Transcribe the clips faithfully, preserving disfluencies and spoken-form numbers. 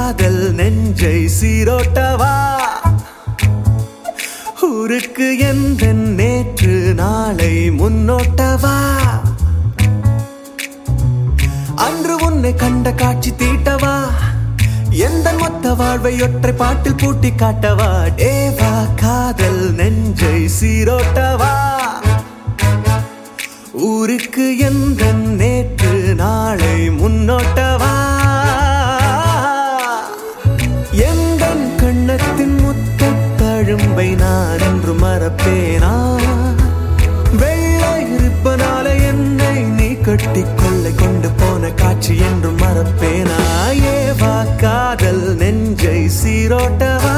காதல் நெஞ்சை சீரோட்டவா ஊருக்கு எந்த நேற்று நாளை முன்னோட்டவா அன்று உன்னை கண்ட காட்சி தீட்டவா எந்த மொத்த வாழ்வை ஒற்றை பாட்டில் பூட்டி காட்டவா தேவா காதல் நெஞ்சை சீரோட்டவா ஊருக்கு எந்த நேற்று நாளை முன்னோட்டவா எந்த கண்ணத்தின் முத்த தழும்பை நான் என்று மறப்பேனா வெள்ளை இருப்பனால என்னை நீ கட்டி கொள்ளை கொண்டு போன காட்சி என்று மறப்பேனா ஏவா காதல் நெஞ்சை சீரோட்டவா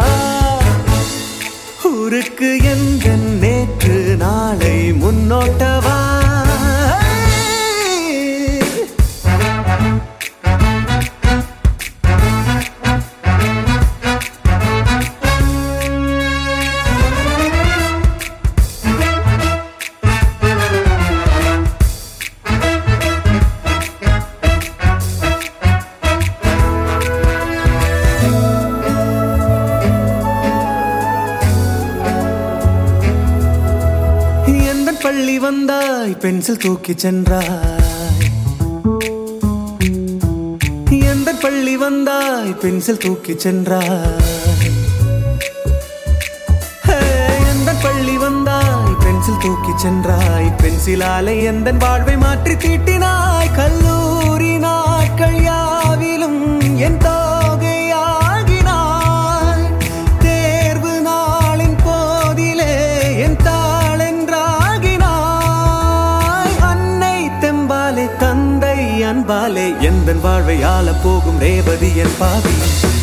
ஊருக்கு எந்த நேற்று நாளை முன்னோட்டவா பள்ளி வந்தாய் பென்சில் தூக்கி சென்றாய் எந்த பள்ளி வந்தாய் பென்சில் தூக்கி சென்றாய் எந்த பள்ளி வந்தாய் பென்சில் தூக்கி சென்றாய் பென்சிலாலை எந்த வாழ்வை மாற்றி தீட்டினாய் கல்லூரி நாட்கள் யாவிலும் என் தோகையாகினாய் தேர்வு நாளின் போதிலே என் அன்பாலே எந்த வாழ்வை ஆள போகும் ரேவதி என் பாவி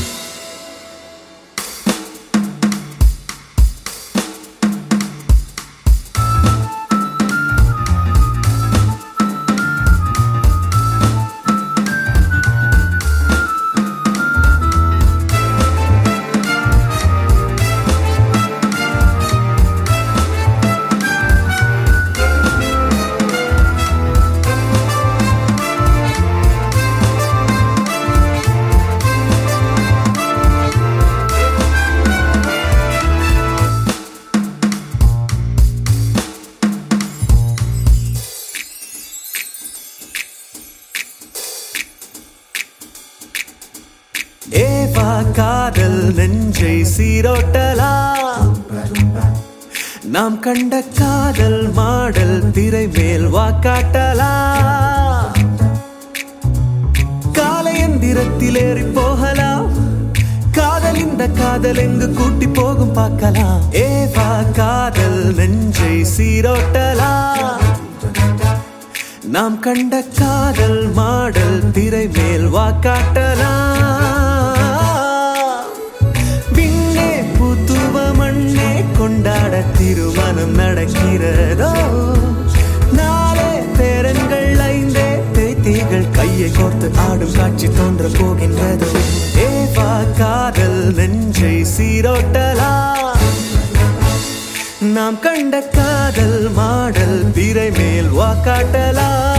ஏவா காதல் நெஞ்சை சீரோட்டலாம் நாம் கண்ட காதல் மாடல் திரை மேல் வாக்காட்டலாம் காலை எந்திரத்தில் ஏறி போகலாம் காதல் இந்த காதல் எங்கு கூட்டி போகும் பார்க்கலாம் ஏவா காதல் நெஞ்சை சீரோட்டலாம் நாம் கண்ட காதல் மாடல் திரை மேல் வாக்காட்டலாம் விண்ணே புத்துவ மண்ணே கொண்டாட திருமணம் நடக்கிறதோ நாளே பேரன்கள் ஐந்தே தேத்திகள் கையை கோர்த்து ஆடும் காட்சி தோன்ற போகின்றதோ ஏவா காதல் நெஞ்சை சீரோட்டலாம் நாம் கண்ட காதல் மாடல் திரை மேல் வாக்காட்டலாம்